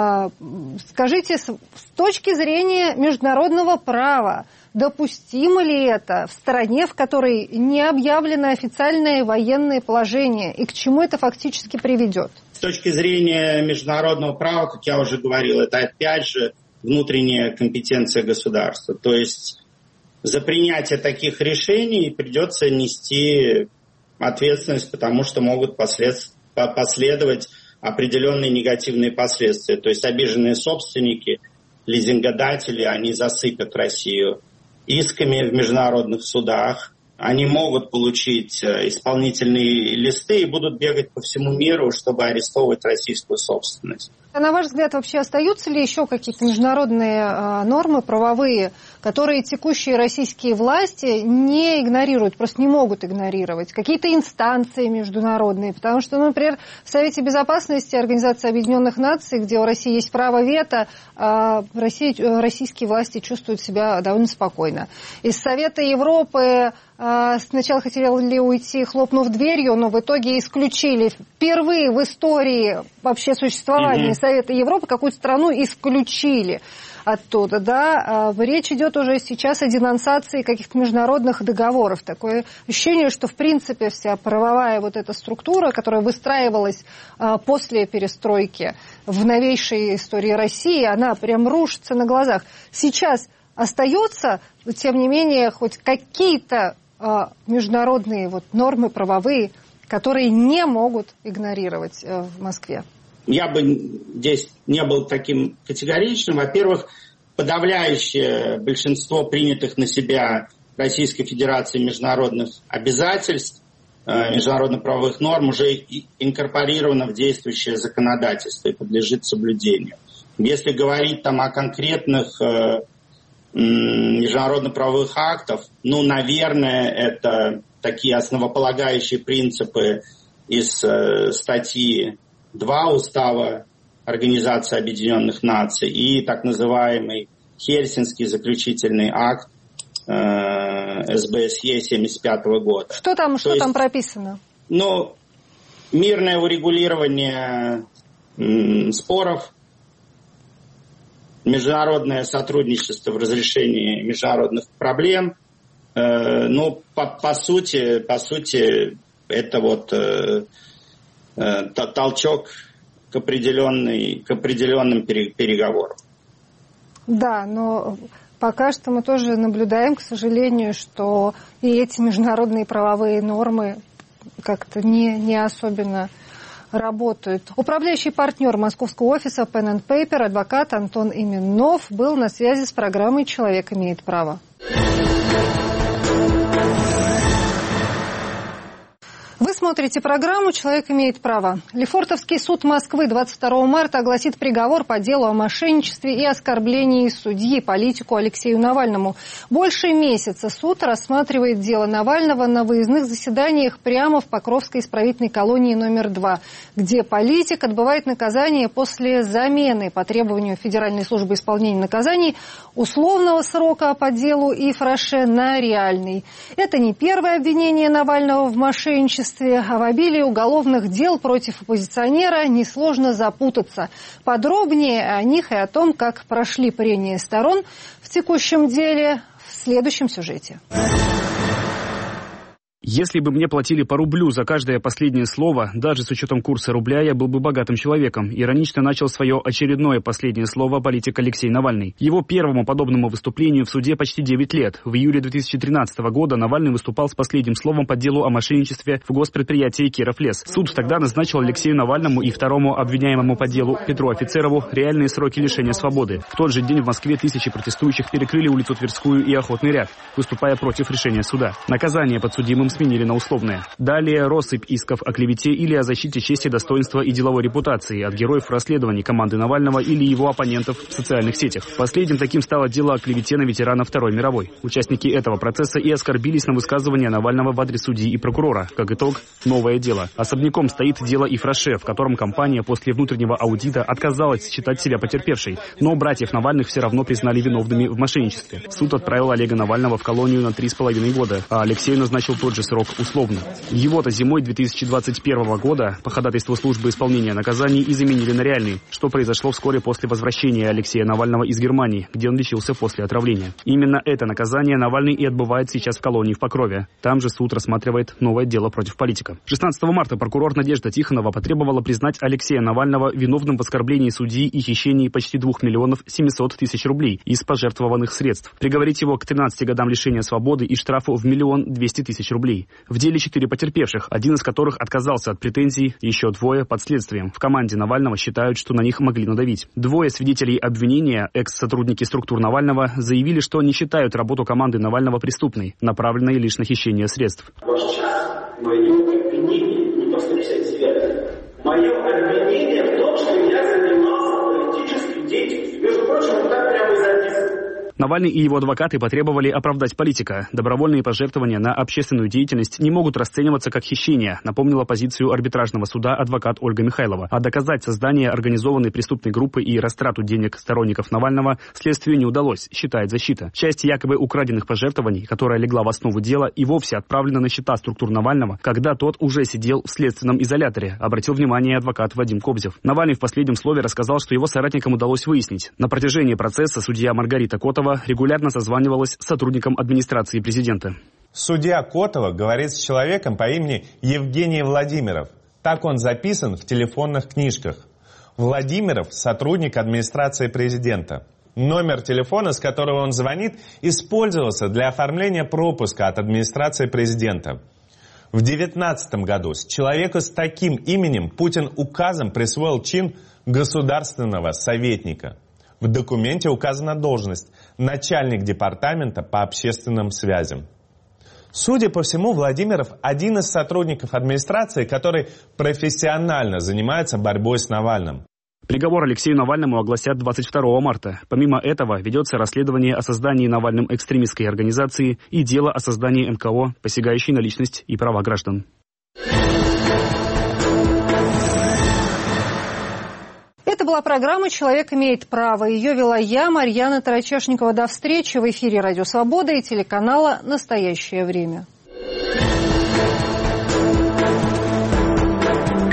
Скажите, с точки зрения международного права, допустимо ли это в стране, в которой не объявлено официальное военное положение, и к чему это фактически приведет? С точки зрения международного права, как я уже говорил, это опять же внутренняя компетенция государства. То есть за принятие таких решений придется нести ответственность, потому что могут последовать определенные негативные последствия. То есть обиженные собственники, лизингодатели, они засыпят Россию исками в международных судах. Они могут получить исполнительные листы и будут бегать по всему миру, чтобы арестовывать российскую собственность. А на ваш взгляд, вообще остаются ли еще какие-то международные нормы правовые, которые текущие российские власти не игнорируют, просто не могут игнорировать? Какие-то инстанции международные? Потому что, например, в Совете Безопасности Организации Объединенных Наций, где у России есть право вето, российские власти чувствуют себя довольно спокойно. Из Совета Европы сначала хотели уйти, хлопнув дверью, но в итоге исключили. Впервые в истории вообще существования Совета Европы какую-то страну исключили оттуда, да. Речь идет уже сейчас о денонсации каких-то международных договоров. Такое ощущение, что в принципе вся правовая вот эта структура, которая выстраивалась после перестройки в новейшей истории России, она прям рушится на глазах. Сейчас остается, тем не менее, хоть какие-то международные вот нормы правовые, которые не могут игнорировать в Москве? Я бы здесь не был таким категоричным. Во-первых, подавляющее большинство принятых на себя Российской Федерацией международных обязательств, международно-правовых норм уже инкорпорировано в действующее законодательство и подлежит соблюдению. Если говорить там о конкретных международно-правовых актов, ну, наверное, это такие основополагающие принципы из статьи 2 Устава Организации Объединенных Наций и так называемый Хельсинский заключительный акт СБСЕ 1975 года. Что там прописано? Ну, мирное урегулирование споров, международное сотрудничество в разрешении международных проблем. Но по сути, это вот толчок к определенным переговорам. Да, но пока что мы тоже наблюдаем, к сожалению, что и эти международные правовые нормы как-то не особенно работают. Управляющий партнер московского офиса Pen & Paper, адвокат Антон Именнов, был на связи с программой «Человек имеет право». Вы смотрите программу «Человек имеет право». Лефортовский суд Москвы 22 марта огласит приговор по делу о мошенничестве и оскорблении судьи, политику Алексею Навальному. Больше месяца суд рассматривает дело Навального на выездных заседаниях прямо в Покровской исправительной колонии номер 2, где политик отбывает наказание после замены по требованию Федеральной службы исполнения наказаний условного срока по делу Ифраше на реальный. Это не первое обвинение Навального в мошенничестве, а в обилии уголовных дел против оппозиционера несложно запутаться. Подробнее о них и о том, как прошли прения сторон в текущем деле, в следующем сюжете. Если бы мне платили по рублю за каждое последнее слово, даже с учетом курса рубля, я был бы богатым человеком. Иронично начал свое очередное последнее слово политик Алексей Навальный. Его первому подобному выступлению в суде почти 9 лет. В июле 2013 года Навальный выступал с последним словом по делу о мошенничестве в госпредприятии «Кировлес». Суд тогда назначил Алексею Навальному и второму обвиняемому по делу Петру Офицерову реальные сроки лишения свободы. В тот же день в Москве тысячи протестующих перекрыли улицу Тверскую и Охотный ряд, выступая против решения суда. Наказание подсудимым сменили на условное. Далее россыпь исков о клевете или о защите чести, достоинства и деловой репутации от героев расследований команды Навального или его оппонентов в социальных сетях. Последним таким стало дело о клевете на ветерана Второй мировой. Участники этого процесса и оскорбились на высказывания Навального в адрес судьи и прокурора. Как итог, новое дело. Особняком стоит дело Ифраше, в котором компания после внутреннего аудита отказалась считать себя потерпевшей, но братьев Навальных все равно признали виновными в мошенничестве. Суд отправил Олега Навального в колонию на 3,5 года, а Алексею назначил тот же срок условно. Его-то зимой 2021 года по ходатайству службы исполнения наказаний и заменили на реальный, что произошло вскоре после возвращения Алексея Навального из Германии, где он лечился после отравления. Именно это наказание Навальный и отбывает сейчас в колонии в Покрове. Там же суд рассматривает новое дело против политика. 16 марта прокурор Надежда Тихонова потребовала признать Алексея Навального виновным в оскорблении судьи и хищении почти 2 миллионов 700 тысяч рублей из пожертвованных средств. Приговорить его к 13 годам лишения свободы и штрафу в 1 200 000 рублей. В деле 4 потерпевших, один из которых отказался от претензий, еще 2 под следствием. В команде Навального считают, что на них могли надавить. 2 свидетелей обвинения, экс-сотрудники структур Навального, заявили, что не считают работу команды Навального преступной, направленной лишь на хищение средств. Мое обвинение не по 159. Мое обвинение в том, что я занимался политической деятельностью. Между прочим, вот так прямо и записано. Навальный и его адвокаты потребовали оправдать политика. Добровольные пожертвования на общественную деятельность не могут расцениваться как хищение, напомнила позицию арбитражного суда адвокат Ольга Михайлова. А доказать создание организованной преступной группы и растрату денег сторонников Навального следствию не удалось, считает защита. Часть якобы украденных пожертвований, которая легла в основу дела, и вовсе отправлена на счета структур Навального, когда тот уже сидел в следственном изоляторе, обратил внимание адвокат Вадим Кобзев. Навальный в последнем слове рассказал, что его соратникам удалось выяснить. На протяжении процесса судья Маргарита Котова регулярно созванивалась с сотрудником администрации президента. Судья Котова говорит с человеком по имени Евгений Владимиров. Так он записан в телефонных книжках. Владимиров – сотрудник администрации президента. Номер телефона, с которого он звонит, использовался для оформления пропуска от администрации президента. В 2019 году человеку с таким именем Путин указом присвоил чин государственного советника. В документе указана должность – начальник департамента по общественным связям. Судя по всему, Владимиров – один из сотрудников администрации, который профессионально занимается борьбой с Навальным. Приговор Алексею Навальному огласят 22 марта. Помимо этого, ведется расследование о создании Навальным экстремистской организации и дело о создании НКО, посягающей на личность и права граждан. Это была программа «Человек имеет право». Ее вела я, Марьяна Тарачешникова. До встречи в эфире «Радио Свобода» и телеканала «Настоящее время».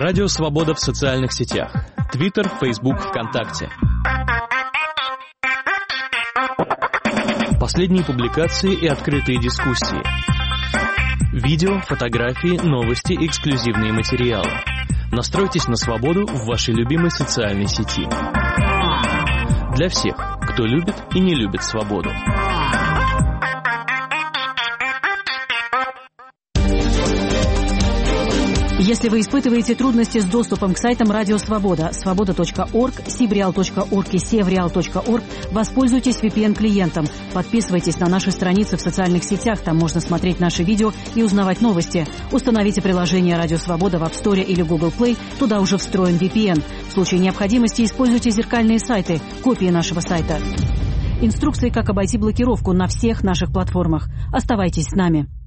Радио «Свобода» в социальных сетях. Твиттер, Фейсбук, ВКонтакте. Последние публикации и открытые дискуссии. Видео, фотографии, новости, эксклюзивные материалы. Настройтесь на свободу в вашей любимой социальной сети. Для всех, кто любит и не любит свободу. Если вы испытываете трудности с доступом к сайтам Радио Свобода, свобода.орг, sibreal.org и sevreal.org, воспользуйтесь VPN-клиентом. Подписывайтесь на наши страницы в социальных сетях, там можно смотреть наши видео и узнавать новости. Установите приложение Радио Свобода в App Store или Google Play, туда уже встроен VPN. В случае необходимости используйте зеркальные сайты, копии нашего сайта. Инструкции, как обойти блокировку на всех наших платформах. Оставайтесь с нами.